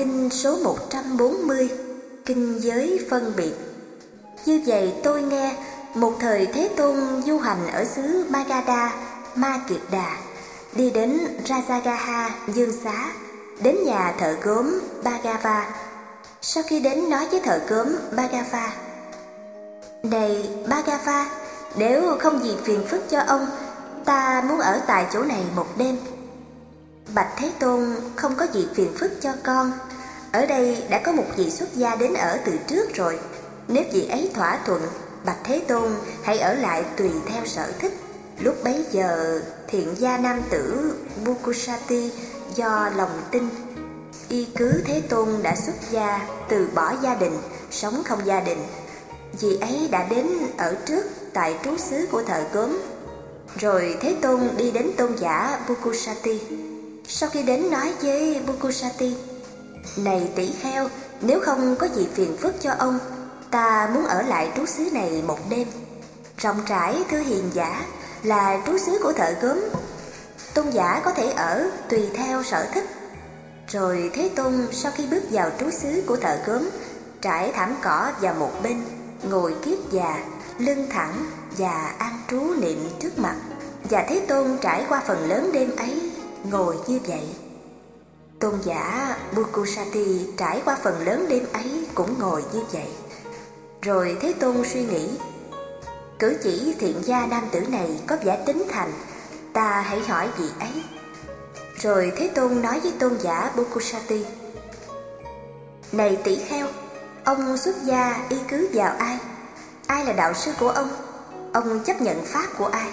kinh số 140, kinh giới phân biệt. Như vậy tôi nghe, một thời Thế Tôn du hành ở xứ Magadha, Ma Kiệt Đà, đi đến Rajagaha, Dương Xá, đến nhà thợ gốm Bhagava. Sau khi đến nói với thợ gốm Bhagava: "Này Bhagava, nếu không gì phiền phức cho ông, ta muốn ở tại chỗ này một đêm." "Bạch Thế Tôn, không có gì phiền phức cho con. Ở đây đã có một vị xuất gia đến ở từ trước rồi. Nếu vị ấy thỏa thuận, Bạch Thế Tôn hãy ở lại tùy theo sở thích." Lúc bấy giờ, thiện gia nam tử Bukusati do lòng tin y cứ Thế Tôn đã xuất gia, từ bỏ gia đình, sống không gia đình. Vị ấy đã đến ở trước tại trú xứ của thợ gốm. Rồi Thế Tôn đi đến tôn giả Bukusati. Sau khi đến nói với Bukusati: "Này tỷ kheo, nếu không có gì phiền phức cho ông, ta muốn ở lại trú xứ này một đêm. Rộng rãi thưa hiền giả, là trú xứ của thợ gốm. Tôn giả có thể ở tùy theo sở thích." Rồi Thế Tôn sau khi bước vào trú xứ của thợ gốm, trải thảm cỏ vào một bên, ngồi kiết già, lưng thẳng và an trú niệm trước mặt. Và Thế Tôn trải qua phần lớn đêm ấy ngồi như vậy. Tôn giả Bukusati trải qua phần lớn đêm ấy cũng ngồi như vậy. Rồi Thế Tôn suy nghĩ: cử chỉ thiện gia nam tử này có vẻ tín thành, ta hãy hỏi vị ấy. Rồi Thế Tôn nói với tôn giả Bukusati: "Này tỷ kheo, ông xuất gia y cứ vào ai? Ai là đạo sư của ông? Ông chấp nhận pháp của ai?"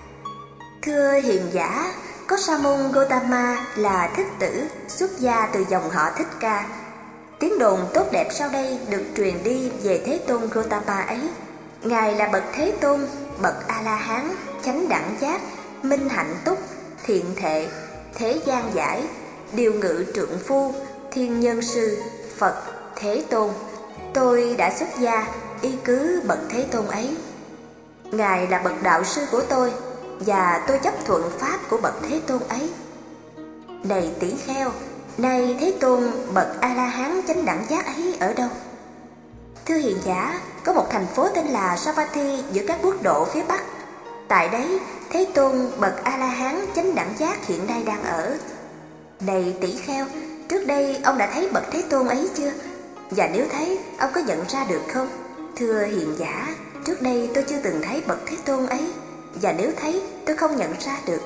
"Thưa hiền giả, có Sa môn Gotama là thích tử, xuất gia từ dòng họ Thích Ca. Tiếng đồn tốt đẹp sau đây được truyền đi về Thế Tôn Gotama ấy. Ngài là bậc Thế Tôn, bậc A-la-hán, chánh đẳng giác, minh hạnh túc, thiện thệ, thế gian giải, điều ngự trượng phu, thiên nhân sư, Phật, Thế Tôn. Tôi đã xuất gia y cứ bậc Thế Tôn ấy. Ngài là bậc đạo sư của tôi, và tôi chấp thuận pháp của bậc Thế Tôn ấy." "Này tỷ kheo, nay Thế Tôn bậc A-la-hán chánh đẳng giác ấy ở đâu?" "Thưa hiền giả, có một thành phố tên là Savatthi giữa các quốc độ phía Bắc. Tại đấy, Thế Tôn bậc A-la-hán chánh đẳng giác hiện nay đang ở." "Này tỷ kheo, trước đây ông đã thấy bậc Thế Tôn ấy chưa? Và nếu thấy, ông có nhận ra được không?" "Thưa hiền giả, trước đây tôi chưa từng thấy bậc Thế Tôn ấy, và nếu thấy, tôi không nhận ra được."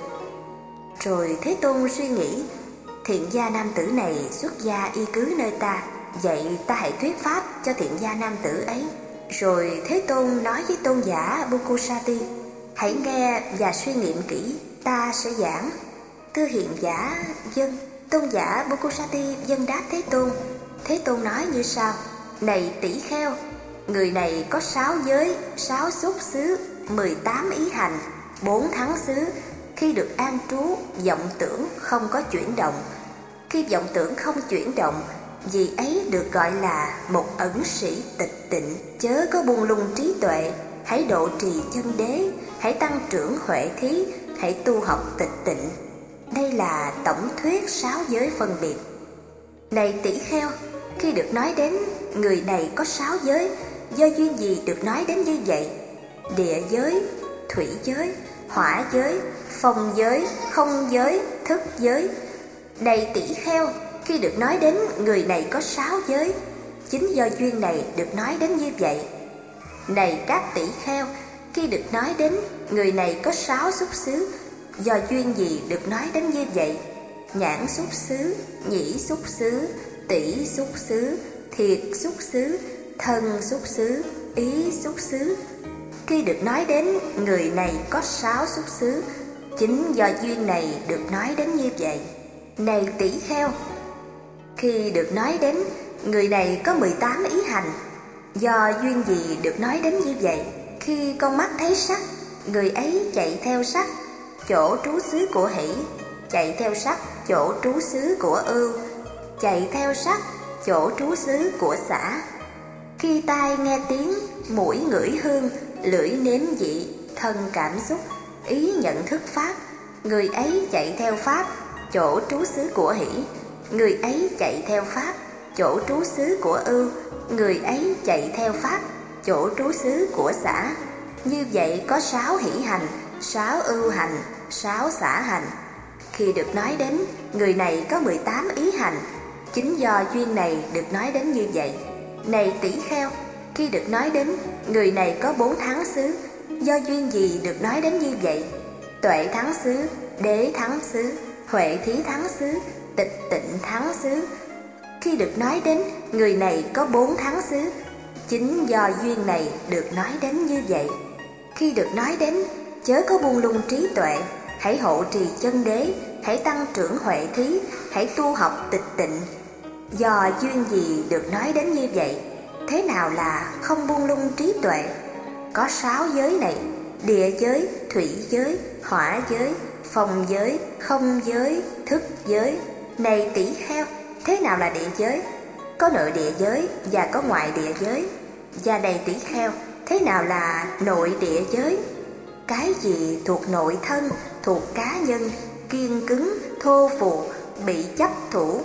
Rồi Thế Tôn suy nghĩ: thiện gia nam tử này xuất gia y cứ nơi ta, vậy ta hãy thuyết pháp cho thiện gia nam tử ấy. Rồi Thế Tôn nói với tôn giả Bukusati: "Hãy nghe và suy nghiệm kỹ, ta sẽ giảng." "Thưa hiền giả, vâng." Tôn giả Bukusati vâng đáp Thế Tôn. Thế Tôn nói như sau: "Này tỷ kheo, người này có 6 giới, 6 xúc xứ, 18 ý hành, 4 thắng xứ. Khi được an trú, vọng tưởng không có chuyển động. Khi vọng tưởng không chuyển động, vì ấy được gọi là một ẩn sĩ tịch tịnh. Chớ có buông lung trí tuệ, hãy độ trì chân đế, hãy tăng trưởng huệ thí, hãy tu học tịch tịnh." Đây là tổng thuyết 6 giới phân biệt. Này tỷ kheo, khi được nói đến người này có 6 giới, do duyên gì được nói đến như vậy? Địa giới, thủy giới, hỏa giới, phong giới, không giới, thức giới. Này tỷ kheo, khi được nói đến người này có 6 giới, chính do duyên này được nói đến như vậy. Này các tỷ kheo, khi được nói đến người này có 6 xúc xứ, do duyên gì được nói đến như vậy? Nhãn xúc xứ, nhĩ xúc xứ, tỷ xúc xứ, thiệt xúc xứ, thân xúc xứ, ý xúc xứ. Khi được nói đến người này có 6 xúc xứ, chính do duyên này được nói đến như vậy. Này tỷ kheo, khi được nói đến người này có 18 ý hành, do duyên gì được nói đến như vậy? Khi con mắt thấy sắc, người ấy chạy theo sắc, chỗ trú xứ của hỷ, chạy theo sắc, chỗ trú xứ của ưu, chạy theo sắc, chỗ trú xứ của xả. Khi tai nghe tiếng, mũi ngửi hương, lưỡi nếm vị, thân cảm xúc, ý nhận thức pháp, người ấy chạy theo pháp, chỗ trú xứ của hỷ, người ấy chạy theo pháp. chỗ trú xứ của ưu, người ấy chạy theo pháp, chỗ trú xứ của xả. Như vậy có 6 hỷ hành, 6 ưu hành, 6 xả hành. Khi được nói đến, người này có 18 ý hành, chính do duyên này được nói đến như vậy. Này tỷ kheo, khi được nói đến, người này có 4 thắng xứ, do duyên gì được nói đến như vậy? Tuệ thắng xứ, đế thắng xứ, huệ thí thắng xứ, tịch tịnh thắng xứ. Khi được nói đến, người này có 4 thắng xứ, chính do duyên này được nói đến như vậy. Khi được nói đến, chớ có buông lung trí tuệ, hãy hộ trì chân đế, hãy tăng trưởng huệ thí, hãy tu học tịch tịnh. Do duyên gì được nói đến như vậy? Thế nào là không buông lung trí tuệ? Có 6 giới này: địa giới, thủy giới, hỏa giới, phong giới, không giới, thức giới. Này tỷ kheo, thế nào là địa giới? Có nội địa giới và có ngoại địa giới. Và này tỷ kheo, thế nào là nội địa giới? Cái gì thuộc nội thân, thuộc cá nhân, kiên cứng, thô phù, bị chấp thủ,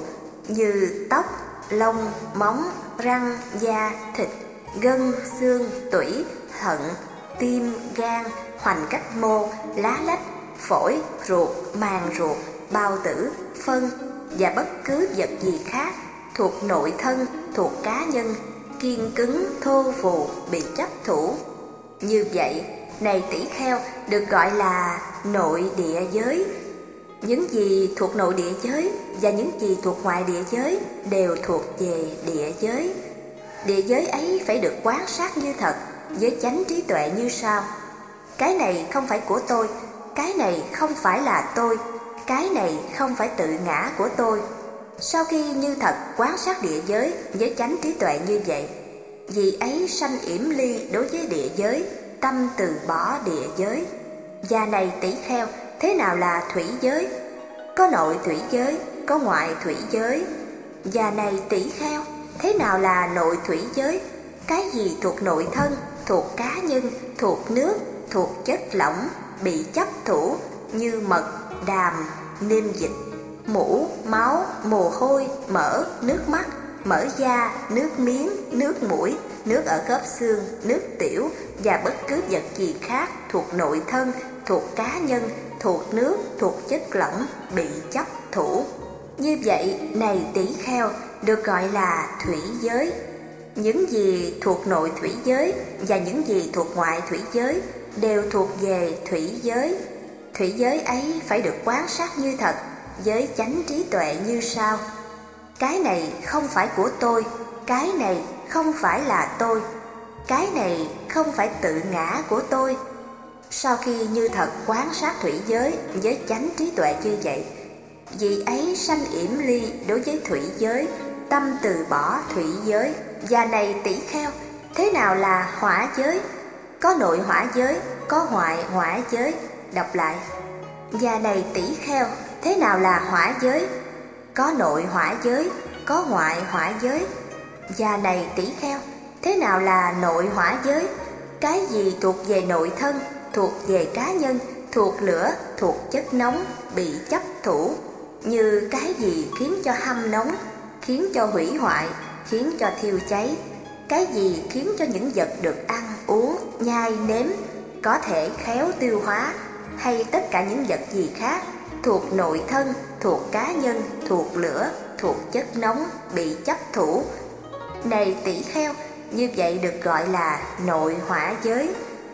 như tóc, lông, móng, răng, da, thịt, gân, xương, tủy, thận, tim, gan, hoành cách mô, lá lách, phổi, ruột, màng ruột, bao tử, phân và bất cứ vật gì khác thuộc nội thân, thuộc cá nhân, kiên cứng, thô phù, bị chấp thủ. Như vậy, này tỷ kheo, được gọi là nội địa giới. Những gì thuộc nội địa giới và những gì thuộc ngoại địa giới đều thuộc về địa giới. Địa giới ấy phải được quan sát như thật với chánh trí tuệ như sau: cái này không phải của tôi, cái này không phải là tôi, cái này không phải tự ngã của tôi. Sau khi như thật quan sát địa giới với chánh trí tuệ như vậy, vì ấy sanh yểm ly đối với địa giới, tâm từ bỏ địa giới. Và này tỷ kheo, thế nào là thủy giới? Có nội thủy giới, có ngoại thủy giới. Và này tỷ kheo, thế nào là nội thủy giới? Cái gì thuộc nội thân, thuộc cá nhân, thuộc nước, thuộc chất lỏng, bị chấp thủ, như mật, đàm, niêm dịch, mũ, máu, mồ hôi, mỡ, nước mắt, mỡ da, nước miếng, nước mũi, nước ở khớp xương, nước tiểu và bất cứ vật gì khác thuộc nội thân, thuộc cá nhân, thuộc nước, thuộc chất lỏng, bị chấp thủ. Như vậy, này tỷ kheo, được gọi là thủy giới. Những gì thuộc nội thủy giới và những gì thuộc ngoại thủy giới đều thuộc về thủy giới. Thủy giới ấy phải được quan sát như thật với chánh trí tuệ như sau: cái này không phải của tôi, cái này không phải là tôi, cái này không phải tự ngã của tôi. Sau khi như thật quan sát thủy giới với chánh trí tuệ như vậy, vì ấy sanh yểm ly đối với thủy giới, tâm từ bỏ thủy giới. Và này tỷ kheo, thế nào là hỏa giới? Có nội hỏa giới, có ngoại hỏa giới. Đọc lại: và này tỷ kheo, thế nào là hỏa giới? Có nội hỏa giới, có ngoại hỏa giới. Và này tỷ kheo, thế nào là nội hỏa giới? Cái gì thuộc về nội thân, thuộc về cá nhân, thuộc lửa, thuộc chất nóng, bị chấp thủ, như cái gì khiến cho hâm nóng, khiến cho hủy hoại, khiến cho thiêu cháy, cái gì khiến cho những vật được ăn, uống, nhai, nếm có thể khéo tiêu hóa, hay tất cả những vật gì khác thuộc nội thân, thuộc cá nhân, thuộc lửa, thuộc chất nóng, bị chấp thủ. Này tỷ kheo, như vậy được gọi là nội hỏa giới.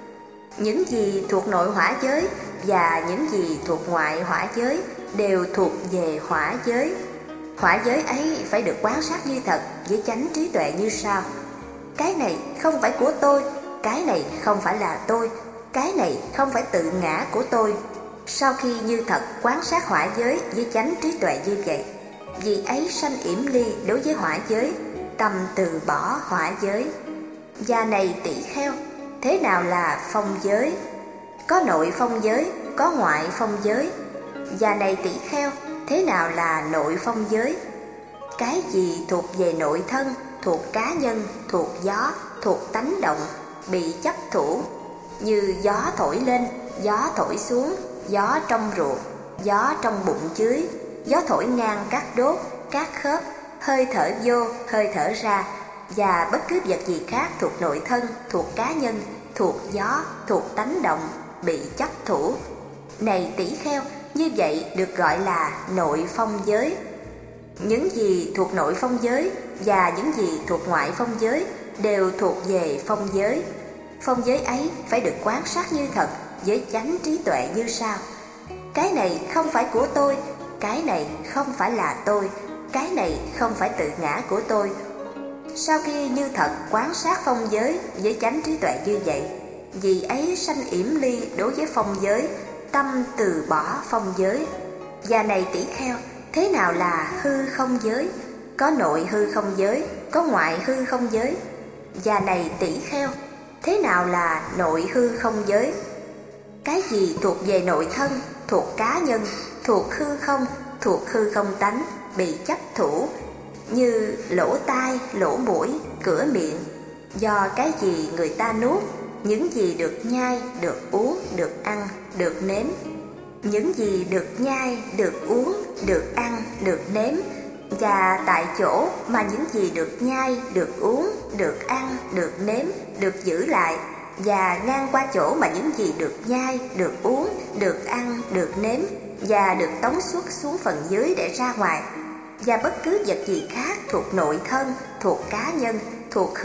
Những gì thuộc nội hỏa giới và những gì thuộc ngoại hỏa giới đều thuộc về hỏa giới. Hỏa giới ấy phải được quan sát như thật với chánh trí tuệ như sau: cái này không phải của tôi, cái này không phải là tôi, cái này không phải tự ngã của tôi. Sau khi như thật quan sát hỏa giới với chánh trí tuệ như vậy, vì ấy sanh yểm ly đối với hỏa giới, tâm từ bỏ hỏa giới. Và này tỷ kheo, thế nào là phong giới? Có nội phong giới, có ngoại phong giới. Và này tỷ kheo, thế nào là nội phong giới? Cái gì thuộc về nội thân, thuộc cá nhân, thuộc gió, thuộc tánh động, bị chấp thủ, như gió thổi lên, gió thổi xuống, gió trong ruột, gió trong bụng dưới, gió thổi ngang các đốt, các khớp, hơi thở vô, hơi thở ra, và bất cứ vật gì khác thuộc nội thân, thuộc cá nhân, thuộc gió, thuộc tánh động, bị chấp thủ. Này tỷ kheo, như vậy được gọi là nội phong giới. Những gì thuộc nội phong giới và những gì thuộc ngoại phong giới đều thuộc về phong giới. Phong giới ấy phải được quan sát như thật với chánh trí tuệ như sau: cái này không phải của tôi, cái này không phải là tôi, cái này không phải tự ngã của tôi. Sau khi như thật quan sát phong giới với chánh trí tuệ như vậy, vì ấy sanh yểm ly đối với phong giới, tâm từ bỏ phong giới. Và này tỷ kheo, thế nào là hư không giới? Có nội hư không giới, có ngoại hư không giới. Và này tỷ kheo, thế nào là nội hư không giới? Cái gì thuộc về nội thân, thuộc cá nhân, thuộc hư không tánh, bị chấp thủ, như lỗ tai, lỗ mũi, cửa miệng. Do cái gì người ta nuốt, những gì được nhai, được uống, được ăn, được nếm. Những gì được nhai, được uống, được ăn, được nếm. Và tại chỗ mà những gì được nhai, được uống, được ăn, được nếm, được giữ lại, và ngang qua chỗ mà những gì được nhai, được uống, được ăn, được nếm, và được tống xuất xuống phần dưới để ra ngoài. Và bất cứ vật gì khác thuộc nội thân, thuộc cá nhân, thuộc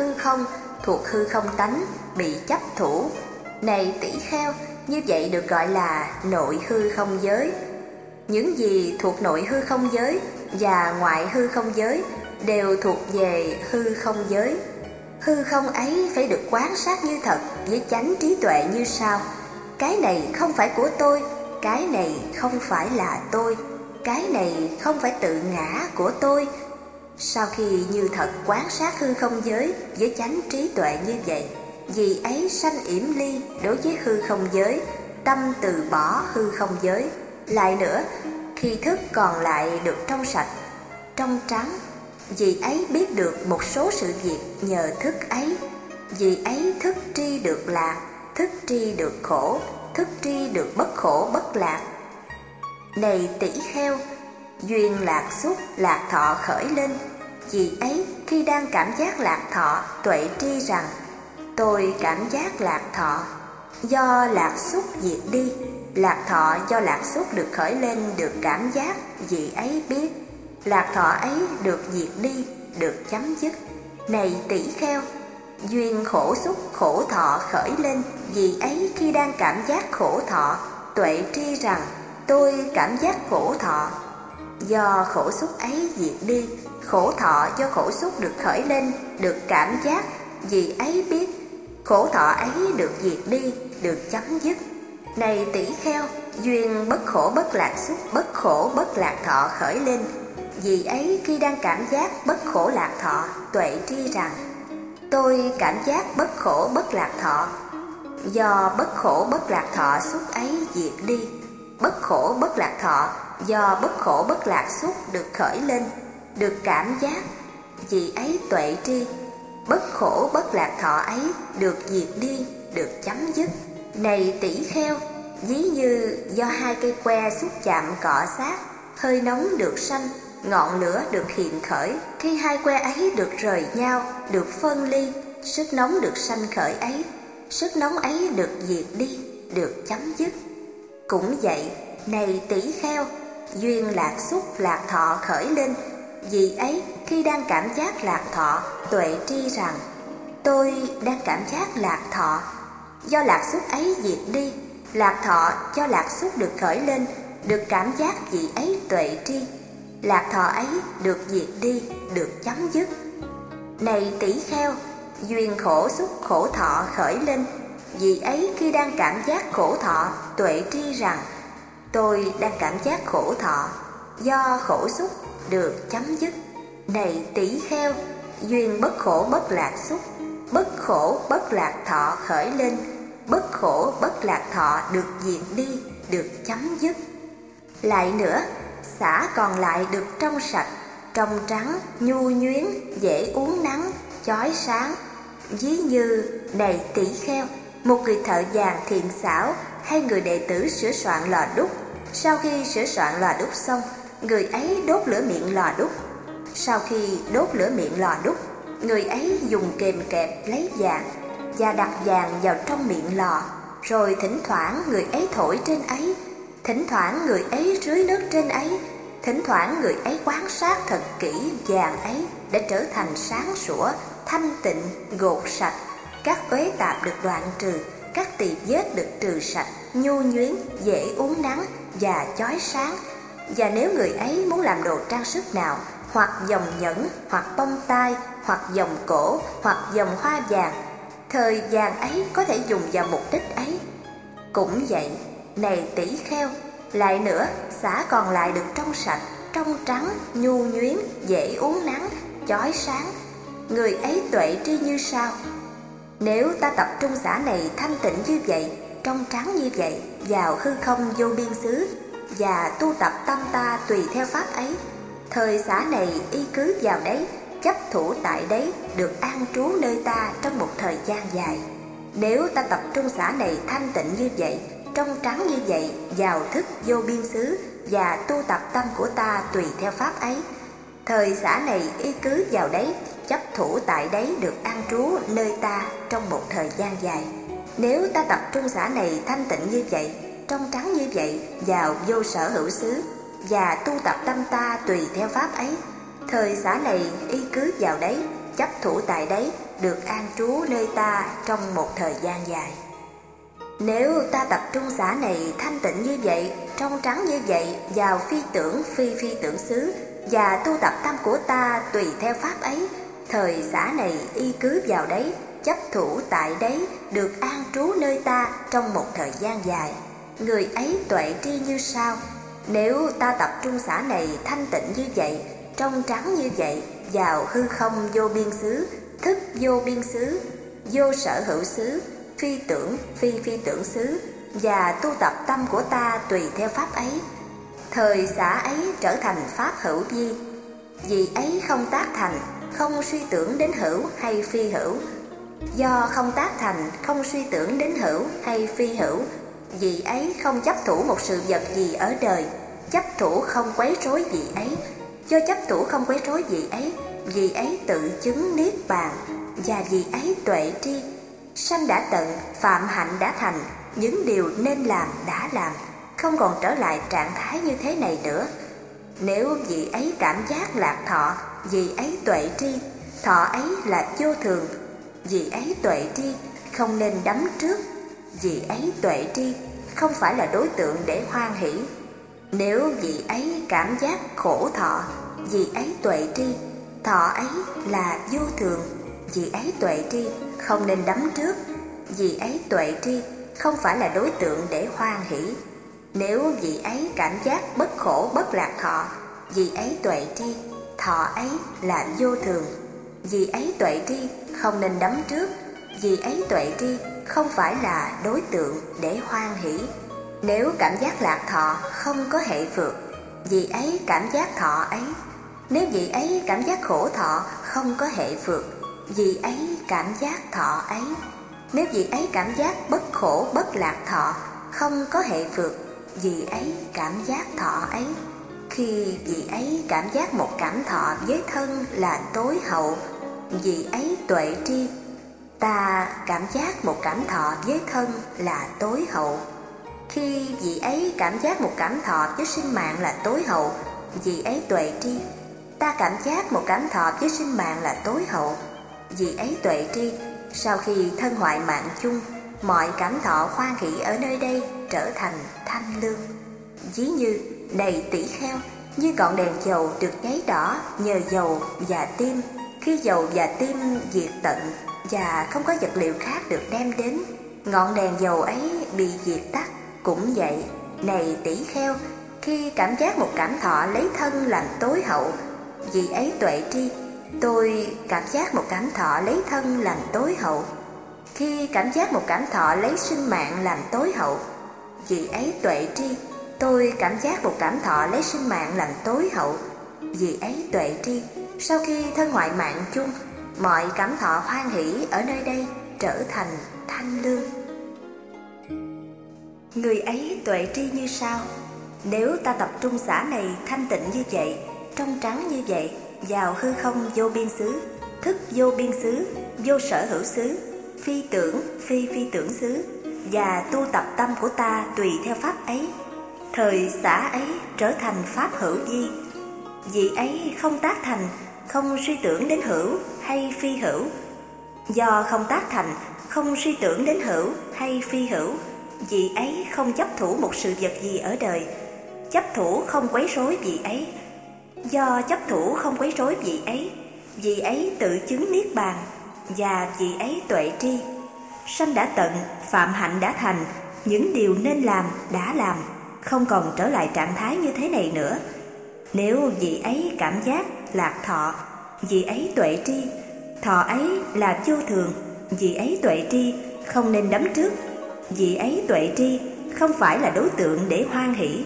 hư không tánh, bị chấp thủ. Này tỷ kheo, như vậy được gọi là nội hư không giới. Những gì thuộc nội hư không giới và ngoại hư không giới đều thuộc về hư không giới. Hư không ấy phải được quan sát như thật với chánh trí tuệ như sau: cái này không phải của tôi, cái này không phải là tôi, cái này không phải tự ngã của tôi. Sau khi như thật quan sát hư không giới với chánh trí tuệ như vậy, vì ấy sanh yểm ly đối với hư không giới, tâm từ bỏ hư không giới. Lại nữa, khi thức còn lại được trong sạch, trong trắng, vì ấy biết được một số sự việc nhờ thức ấy. Vì ấy thức tri được lạc, thức tri được khổ, thức tri được bất khổ bất lạc. Này tỷ kheo, duyên lạc xúc lạc thọ khởi lên. Vì ấy khi đang cảm giác lạc thọ, tuệ tri rằng tôi cảm giác lạc thọ. Do lạc xúc diệt đi, lạc thọ do lạc xúc được khởi lên được cảm giác, vì ấy biết lạc thọ ấy được diệt đi, được chấm dứt. Này tỷ kheo, duyên khổ xúc khổ thọ khởi lên. Vì ấy khi đang cảm giác khổ thọ, tuệ tri rằng tôi cảm giác khổ thọ. Do khổ xúc ấy diệt đi, khổ thọ do khổ xúc được khởi lên, được cảm giác, vì ấy biết khổ thọ ấy được diệt đi, được chấm dứt. Này tỷ kheo, duyên bất khổ bất lạc xúc bất khổ bất lạc thọ khởi lên. Vì ấy khi đang cảm giác bất khổ lạc thọ, tuệ tri rằng tôi cảm giác bất khổ bất lạc thọ. Do bất khổ bất lạc thọ xúc ấy diệt đi, bất khổ bất lạc thọ do bất khổ bất lạc xúc được khởi lên, được cảm giác, vì ấy tuệ tri bất khổ bất lạc thọ ấy được diệt đi, được chấm dứt. Này tỷ kheo, ví như do hai cây que xúc chạm cọ sát, hơi nóng được sanh, ngọn lửa được hiện khởi. Khi hai que ấy được rời nhau, được phân ly, sức nóng được sanh khởi ấy, sức nóng ấy được diệt đi, được chấm dứt. Cũng vậy, này tỷ kheo, duyên lạc xúc lạc thọ khởi lên. Vì ấy khi đang cảm giác lạc thọ, tuệ tri rằng tôi đang cảm giác lạc thọ. Do lạc xúc ấy diệt đi, lạc thọ do lạc xúc được khởi lên, được cảm giác, vì ấy tuệ tri lạc thọ ấy được diệt đi, được chấm dứt. Này tỷ kheo, duyên khổ xúc khổ thọ khởi lên. Vì ấy khi đang cảm giác khổ thọ, tuệ tri rằng tôi đang cảm giác khổ thọ. Do khổ xúc được chấm dứt. Này tỷ kheo, duyên bất khổ bất lạc xúc bất khổ bất lạc thọ khởi lên. Bất khổ bất lạc thọ được diệt đi, được chấm dứt. Lại nữa, xả còn lại được trong sạch, trong trắng, nhu nhuyến, dễ uốn nắn, chói sáng. Ví như, này tỷ kheo, một người thợ vàng thiện xảo hay người đệ tử sửa soạn lò đúc. Sau khi sửa soạn lò đúc xong, người ấy đốt lửa miệng lò đúc. Sau khi đốt lửa miệng lò đúc, người ấy dùng kềm kẹp lấy vàng và đặt vàng vào trong miệng lò, rồi thỉnh thoảng người ấy thổi trên ấy, thỉnh thoảng người ấy rưới nước trên ấy, thỉnh thoảng người ấy quan sát thật kỹ vàng ấy để trở thành sáng sủa, thanh tịnh, gột sạch. Các uế tạp được đoạn trừ, các tỳ vết được trừ sạch, nhu nhuyến, dễ uốn nắn và chói sáng. Và nếu người ấy muốn làm đồ trang sức nào, hoặc vòng nhẫn, hoặc bông tai, hoặc vòng cổ, hoặc vòng hoa vàng, thời vàng ấy có thể dùng vào mục đích ấy. Cũng vậy, này tỷ kheo, lại nữa, xả còn lại được trong sạch, trong trắng, nhu nhuyến, dễ uốn nắn, chói sáng. Người ấy tuệ tri như sau: nếu ta tập trung xả này thanh tịnh như vậy, trong trắng như vậy, vào hư không vô biên xứ, và tu tập tâm ta tùy theo pháp ấy, thời xả này y cứ vào đấy, chấp thủ tại đấy, được an trú nơi ta trong một thời gian dài. Nếu ta tập trung xả này thanh tịnh như vậy, trong trắng như vậy, vào thức vô biên xứ, và tu tập tâm của ta tùy theo pháp ấy, thời xả này y cứ vào đấy, chấp thủ tại đấy, được an trú nơi ta trong một thời gian dài. Nếu ta tập trung xả này thanh tịnh như vậy, trong trắng như vậy, vào vô sở hữu xứ, và tu tập tâm ta tùy theo pháp ấy, thời xả này y cứ vào đấy, chấp thủ tại đấy, được an trú nơi ta trong một thời gian dài. Nếu ta tập trung xả này thanh tịnh như vậy, trong trắng như vậy, vào phi tưởng phi phi tưởng xứ, và tu tập tâm của ta tùy theo pháp ấy, thời xả này y cứ vào đấy, chấp thủ tại đấy, được an trú nơi ta trong một thời gian dài. Người ấy tuệ tri như sau: nếu ta tập trung xả này thanh tịnh như vậy, trong trắng như vậy, vào hư không vô biên xứ, thức vô biên xứ, vô sở hữu xứ, phi tưởng phi phi tưởng xứ, và tu tập tâm của ta tùy theo pháp ấy, thời xả ấy trở thành pháp hữu vi. Vì ấy không tác thành, không suy tưởng đến hữu hay phi hữu. Do không tác thành, không suy tưởng đến hữu hay phi hữu, vì ấy không chấp thủ một sự vật gì ở đời, chấp thủ không quấy rối vì ấy. Do chấp thủ không quấy rối vì ấy tự chứng niết bàn, và vì ấy tuệ tri. Sanh đã tận, phạm hạnh đã thành, những điều nên làm đã làm, không còn trở lại trạng thái như thế này nữa. Nếu vì ấy cảm giác lạc thọ, vì ấy tuệ tri, thọ ấy là vô thường. Vì ấy tuệ tri, không nên đắm trước. Vì ấy tuệ tri, không phải là đối tượng để hoan hỷ. Nếu vì ấy cảm giác khổ thọ, vì ấy tuệ tri, thọ ấy là vô thường. Vì ấy tuệ tri, không nên đắm trước. Vì ấy tuệ tri, không phải là đối tượng để hoan hỷ. Nếu vì ấy cảm giác bất khổ bất lạc thọ, vì ấy tuệ tri, thọ ấy là vô thường. Vì ấy tuệ tri, không nên đắm trước. Vì ấy tuệ tri, không phải là đối tượng để hoan hỷ. Nếu cảm giác lạc thọ không có hệ phược, vì ấy cảm giác thọ ấy. Nếu vì ấy cảm giác khổ thọ không có hệ phược, vì ấy cảm giác thọ ấy. Nếu vì ấy cảm giác bất khổ bất lạc thọ không có hệ phược, vì ấy cảm giác thọ ấy. Khi vì ấy cảm giác một cảm thọ với thân là tối hậu, vì ấy tuệ tri, ta cảm giác một cảm thọ với thân là tối hậu. Khi vì ấy cảm giác một cảm thọ với sinh mạng là tối hậu, vì ấy tuệ tri, ta cảm giác một cảm thọ với sinh mạng là tối hậu. Vì ấy tuệ tri, sau khi thân hoại mạng chung, mọi cảm thọ hoan hỷ ở nơi đây trở thành thanh lương. Ví như, này tỷ kheo, như ngọn đèn dầu được cháy đỏ nhờ dầu và tim. Khi dầu và tim diệt tận và không có vật liệu khác được đem đến, ngọn đèn dầu ấy bị diệt tắt. Cũng vậy, này tỷ kheo, khi cảm giác một cảm thọ lấy thân làm tối hậu, vì ấy tuệ tri, tôi cảm giác một cảm thọ lấy thân làm tối hậu. Khi cảm giác một cảm thọ lấy sinh mạng làm tối hậu, vì ấy tuệ tri, tôi cảm giác một cảm thọ lấy sinh mạng làm tối hậu. Vì ấy tuệ tri, sau khi thân hoại mạng chung, mọi cảm thọ hoan hỷ ở nơi đây trở thành thanh lương. Người ấy tuệ tri như sau: nếu ta tập trung xả này thanh tịnh như vậy, trong trắng như vậy, vào hư không vô biên xứ, thức vô biên xứ, vô sở hữu xứ, phi tưởng phi phi tưởng xứ, và tu tập tâm của ta tùy theo pháp ấy. Thời xả ấy trở thành pháp hữu vi. Vị ấy không tác thành, không suy tưởng đến hữu hay phi hữu. Do không tác thành, không suy tưởng đến hữu hay phi hữu, vị ấy không chấp thủ một sự vật gì ở đời. Chấp thủ không quấy rối vị ấy. Do chấp thủ không quấy rối vị ấy tự chứng niết bàn, và vị ấy tuệ tri. Sanh đã tận, phạm hạnh đã thành, những điều nên làm đã làm, không còn trở lại trạng thái như thế này nữa. Nếu vị ấy cảm giác lạc thọ, vị ấy tuệ tri. Thọ ấy là vô thường, vị ấy tuệ tri, không nên đắm trước. Vị ấy tuệ tri, không phải là đối tượng để hoan hỷ.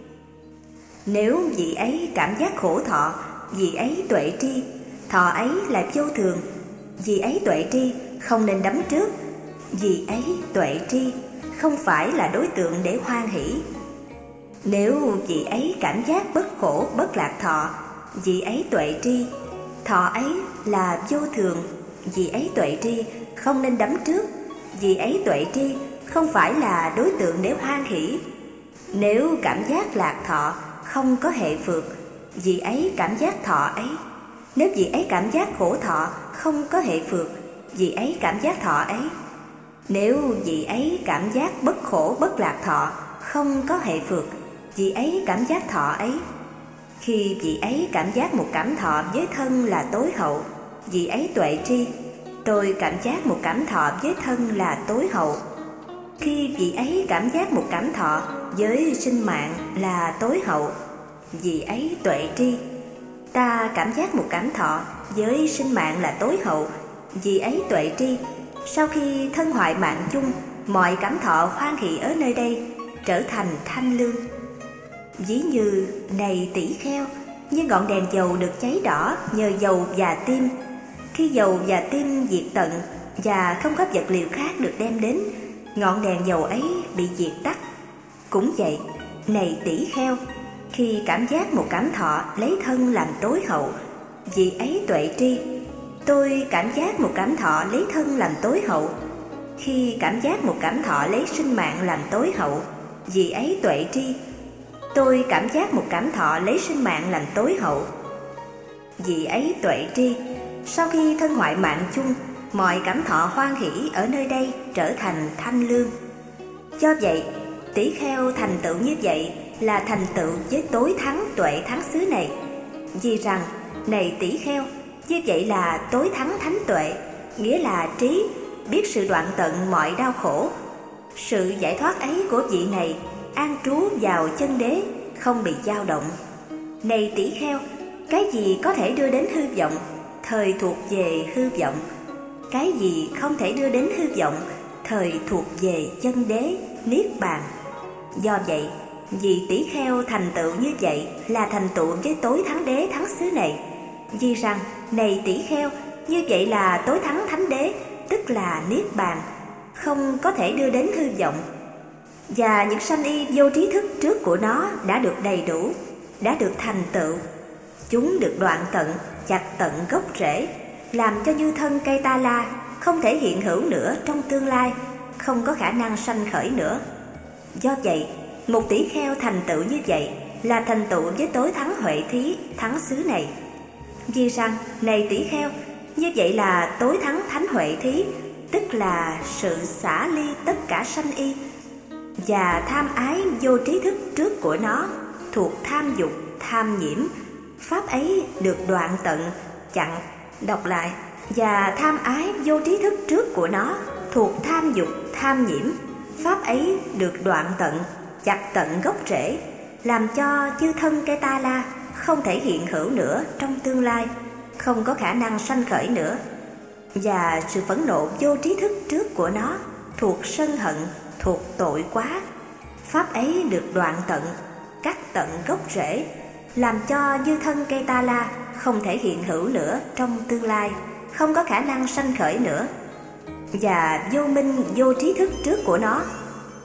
Nếu vị ấy cảm giác khổ thọ, vị ấy tuệ tri. Thọ ấy là vô thường, vị ấy tuệ tri, không nên đắm trước. Vị ấy tuệ tri, không phải là đối tượng để hoan hỷ. Nếu vị ấy cảm giác bất khổ bất lạc thọ, vị ấy tuệ tri. Thọ ấy là vô thường, vị ấy tuệ tri, không nên đắm trước. Vị ấy tuệ tri, không phải là đối tượng để hoan hỷ. Nếu cảm giác lạc thọ không có hệ phược, vị ấy cảm giác thọ ấy. Nếu vị ấy cảm giác khổ thọ không có hệ phược, vị ấy cảm giác thọ ấy. Nếu vị ấy cảm giác bất khổ bất lạc thọ không có hệ phược, vị ấy cảm giác thọ ấy. Khi vị ấy cảm giác một cảm thọ với thân là tối hậu, vị ấy tuệ tri. Tôi cảm giác một cảm thọ với thân là tối hậu. Khi vị ấy cảm giác một cảm thọ với sinh mạng là tối hậu, vị ấy tuệ tri. Ta cảm giác một cảm thọ với sinh mạng là tối hậu, vị ấy tuệ tri. Sau khi thân hoại mạng chung, mọi cảm thọ hoan hỷ ở nơi đây trở thành thanh lương. Ví như này tỷ kheo, như ngọn đèn dầu được cháy đỏ nhờ dầu và tim. Khi dầu và tim diệt tận và không có vật liệu khác được đem đến, ngọn đèn dầu ấy bị diệt tắt. Cũng vậy, này tỷ kheo, khi cảm giác một cảm thọ lấy thân làm tối hậu, vị ấy tuệ tri. Tôi cảm giác một cảm thọ lấy thân làm tối hậu. Khi cảm giác một cảm thọ lấy sinh mạng làm tối hậu, vị ấy tuệ tri. Tôi cảm giác một cảm thọ lấy sinh mạng làm tối hậu, vị ấy tuệ tri. Sau khi thân hoại mạng chung, mọi cảm thọ hoan hỷ ở nơi đây trở thành thanh lương. Do vậy, tỷ kheo thành tựu như vậy là thành tựu với tối thắng tuệ thắng xứ này. Vì rằng, này tỷ kheo, như vậy là tối thắng thánh tuệ, nghĩa là trí, biết sự đoạn tận mọi đau khổ. Sự giải thoát ấy của vị này an trú vào chân đế, không bị dao động. Này tỷ kheo, cái gì có thể đưa đến hư vọng, thời thuộc về hư vọng. Cái gì không thể đưa đến hư vọng, thời thuộc về chân đế, niết bàn. Do vậy, vị tỷ kheo thành tựu như vậy là thành tựu với tối thắng đế thắng xứ này. Vì rằng, này tỷ kheo, như vậy là tối thắng thánh đế, tức là niết bàn, không có thể đưa đến hư vọng. Và những sanh y vô trí thức trước của nó đã được đầy đủ, đã được thành tựu. Chúng được đoạn tận, chặt tận gốc rễ, làm cho như thân cây ta la không thể hiện hữu nữa trong tương lai, không có khả năng sanh khởi nữa. Do vậy, một tỷ kheo thành tựu như vậy là thành tựu với tối thắng huệ thí thắng xứ này. Vì rằng, này tỷ kheo, như vậy là tối thắng thánh huệ thí, tức là sự xả ly tất cả sanh y. Và tham ái vô trí thức trước của nó thuộc tham dục, tham nhiễm, pháp ấy được đoạn tận, chặn. Đọc lại, và tham ái vô trí thức trước của nó thuộc tham dục, tham nhiễm, pháp ấy được đoạn tận, chặt tận gốc rễ, làm cho chư thân cây ta la không thể hiện hữu nữa trong tương lai, không có khả năng sanh khởi nữa. Và sự phẫn nộ vô trí thức trước của nó thuộc sân hận, thuộc tội quá, pháp ấy được đoạn tận, cắt tận gốc rễ, làm cho như thân cây ta la không thể hiện hữu nữa trong tương lai, không có khả năng sanh khởi nữa. Và vô minh vô trí thức trước của nó,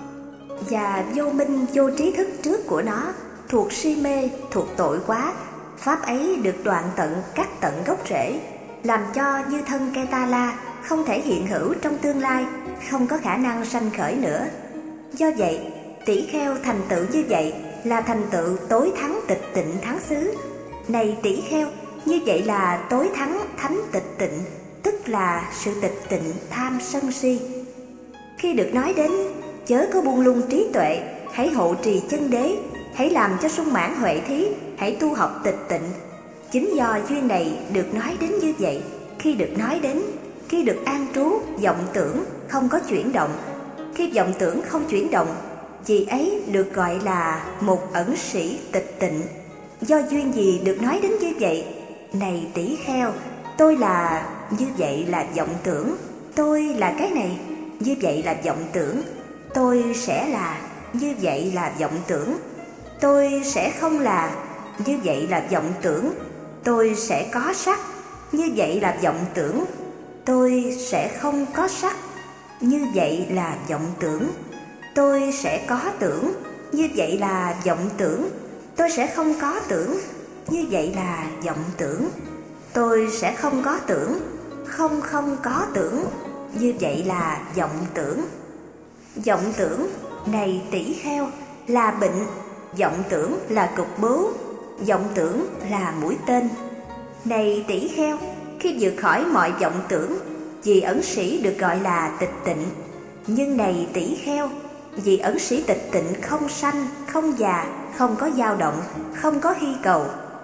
thuộc si mê, thuộc tội quá, pháp ấy được đoạn tận cắt tận gốc rễ, làm cho như thân Ketala không thể hiện hữu trong tương lai, không có khả năng sanh khởi nữa. Do vậy, tỷ kheo thành tựu như vậy là thành tựu tối thắng tịch tịnh thắng xứ. Này tỷ kheo, như vậy là tối thắng thánh tịch tịnh, tức là sự tịch tịnh tham sân si. Khi được nói đến chớ có buông lung trí tuệ, hãy hộ trì chân đế, hãy làm cho sung mãn huệ thí, hãy tu học tịch tịnh. Chính do duyên này được nói đến như vậy. Khi được nói đến, khi được an trú, vọng tưởng không có chuyển động. Khi vọng tưởng không chuyển động, vì ấy được gọi là một ẩn sĩ tịch tịnh. Do duyên gì được nói đến như vậy? Này tỷ kheo, tôi là như vậy là vọng tưởng, tôi là cái này, như vậy là vọng tưởng, tôi sẽ là như vậy là vọng tưởng, tôi sẽ không là như vậy là vọng tưởng, tôi sẽ có sắc, như vậy là vọng tưởng, tôi sẽ không có sắc, như vậy là vọng tưởng, tôi sẽ có tưởng, như vậy là vọng tưởng, tôi sẽ không có tưởng, như vậy là vọng tưởng, tôi sẽ không có tưởng, không có tưởng, như vậy là vọng tưởng. Vọng tưởng, này tỷ kheo, là bệnh, vọng tưởng là cục bướu, vọng tưởng là mũi tên. Này tỷ kheo, khi vượt khỏi mọi vọng tưởng, vì ẩn sĩ được gọi là tịch tịnh. Nhưng này tỷ kheo, vì ẩn sĩ tịch tịnh không sanh, không già, không có dao động, không có hy cầu.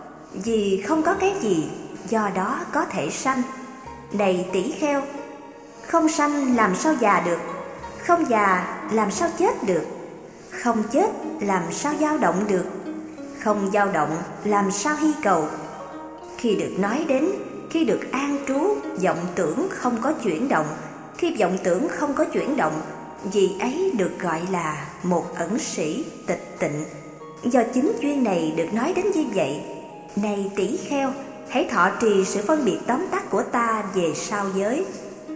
Vì không có cái gì, do đó có thể sanh. Này tỷ kheo, không sanh làm sao già được, không già làm sao chết được, không chết làm sao dao động được, không dao động làm sao hy cầu. Khi được nói đến, khi được an trú, vọng tưởng không có chuyển động. Khi vọng tưởng không có chuyển động, vì ấy được gọi là một ẩn sĩ tịch tịnh. Do chính duyên này được nói đến như vậy. Này tỷ kheo, hãy thọ trì sự phân biệt tóm tắt của ta về sao giới.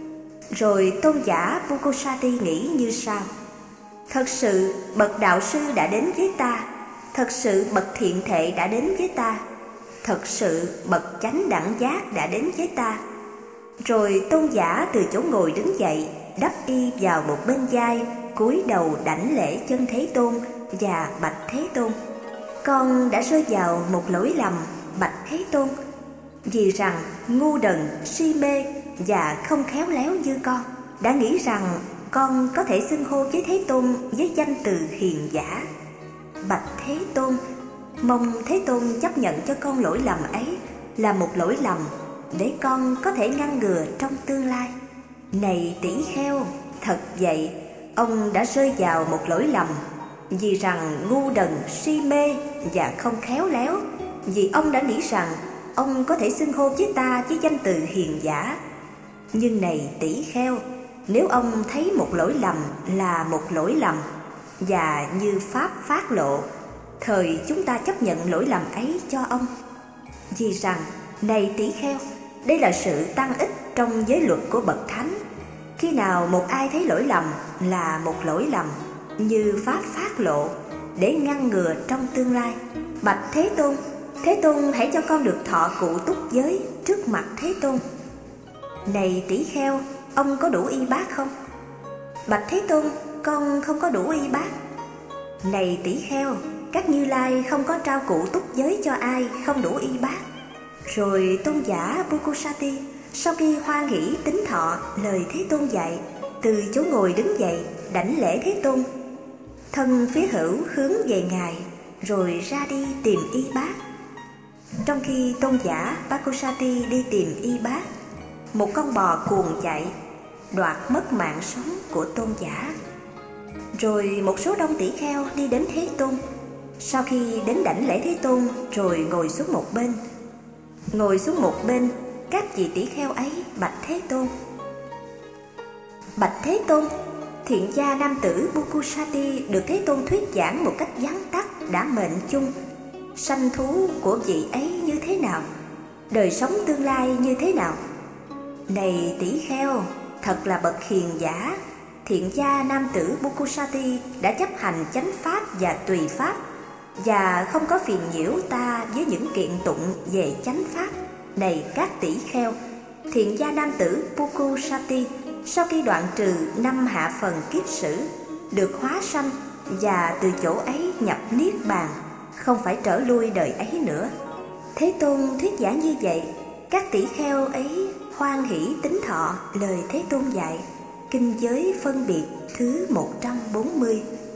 Rồi tôn giả Pukosati nghĩ như sau: thật sự bậc đạo sư đã đến với ta, thật sự bậc thiện thệ đã đến với ta, thật sự bậc chánh đẳng giác đã đến với ta. Rồi tôn giả từ chỗ ngồi đứng dậy, đắp y vào một bên vai, cúi đầu đảnh lễ chân Thế Tôn và bạch Thế Tôn: con đã rơi vào một lỗi lầm, bạch Thế Tôn, vì rằng ngu đần, si mê và không khéo léo như con đã nghĩ rằng con có thể xưng hô với Thế Tôn với danh từ hiền giả. Bạch Thế Tôn, mong Thế Tôn chấp nhận cho con lỗi lầm ấy là một lỗi lầm, để con có thể ngăn ngừa trong tương lai. Này tỷ kheo, thật vậy, ông đã rơi vào một lỗi lầm, vì rằng ngu đần, si mê và không khéo léo, vì ông đã nghĩ rằng ông có thể xưng hô với ta với danh từ hiền giả. Nhưng này tỷ kheo, nếu ông thấy một lỗi lầm là một lỗi lầm, và như Pháp phát lộ, thời chúng ta chấp nhận lỗi lầm ấy cho ông. Vì rằng, này tỷ kheo, đây là sự tăng ích trong giới luật của bậc thánh. Khi nào một ai thấy lỗi lầm là một lỗi lầm, như Pháp phát lộ, để ngăn ngừa trong tương lai. Bạch Thế Tôn, Thế Tôn hãy cho con được thọ cụ túc giới trước mặt Thế Tôn. Này tỷ kheo, ông có đủ y bát không? Bạch Thế Tôn, con không có đủ y bát. Này tỷ kheo, các Như Lai không có trao cụ túc giới cho ai không đủ y bát. Rồi tôn giả Pukosati sau khi hoan hỷ tín thọ lời Thế Tôn dạy, từ chỗ ngồi đứng dậy đảnh lễ Thế Tôn, thân phía hữu hướng về Ngài, rồi ra đi tìm y bát. Trong khi tôn giả Pukosati đi tìm y bát, một con bò cuồng chạy đoạt mất mạng sống của tôn giả. Rồi một số đông tỷ kheo đi đến Thế Tôn. Sau khi đến đảnh lễ Thế Tôn rồi ngồi xuống một bên. Ngồi xuống một bên, các vị tỷ kheo ấy bạch Thế Tôn: bạch Thế Tôn, thiện gia nam tử Pukosati được Thế Tôn thuyết giảng một cách vắn tắt đã mệnh chung. Sanh thú của vị ấy như thế nào? Đời sống tương lai như thế nào? Này tỷ kheo, thật là bậc hiền giả. Thiện gia nam tử Pukosati đã chấp hành chánh pháp và tùy pháp, và không có phiền nhiễu ta với những kiện tụng về chánh pháp. Này các tỷ kheo, thiện gia nam tử Pukusati sau khi đoạn trừ 5 hạ phần kiết sử được hóa sanh, và từ chỗ ấy nhập niết bàn, không phải trở lui đời ấy nữa. Thế Tôn thuyết giảng như vậy, các tỷ kheo ấy hoan hỷ tín thọ lời Thế Tôn dạy. Kinh giới phân biệt thứ 140.